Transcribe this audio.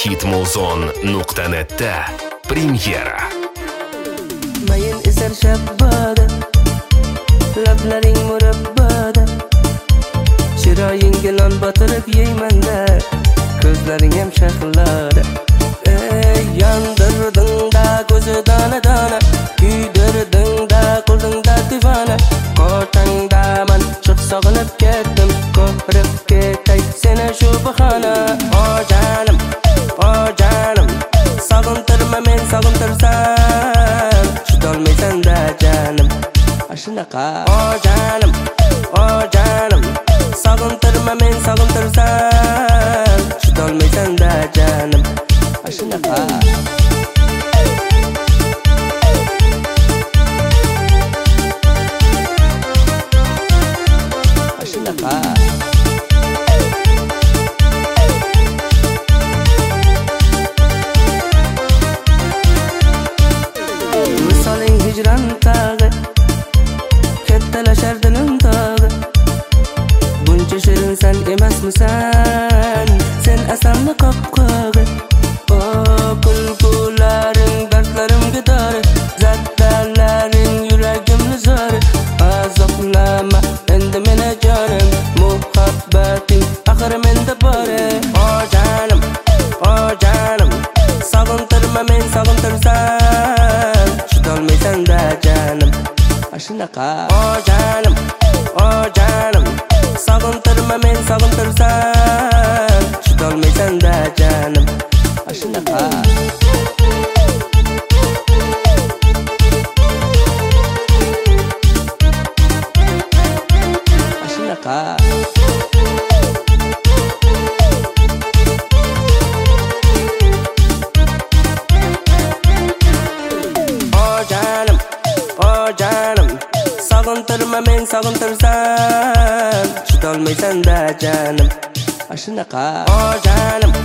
Hitmuzon.net'da premyera. Mayin eser shabbada, lablaring murabbada, chiroyingga non botirib yeymanda, ko'zlaring ham shahllada. Yondirding-da ko'zi dona-dona, kuydirding-da qo'lingda divona, qo'tangda man chiq sog'inib ketdim, ko'rib ketay seni shu bahona. O jonim, sog'intirma men sog'intirsam, chidolmaysan-da jonim. Shunaqa. O jonim, sog'intirma men sog'intirsam, chidolmaysan-da jonim. Shunaqa. Misoling hijron tag'i, kattalashar dilim tag'i. Buncha shirin sen emasmisan, sen asamni qopqog'i. Kulgularing dardlarimga dori, zattalaring yuragimni zori. Azoblama endi meni jonim, muhabbating axir menda bor. O jonim, sog'intirma men sog'intirsam, chidolmaysan-da jonim. Shunaqa. O jonim, sog'intirma men sog'intirsam, chidolmaysan-da jonim. Shunaqa. Shunaqa. O jonim, sog'intirma men sog'intirsam, chidolmaysan-da jonim. Shunaqa. O jonim,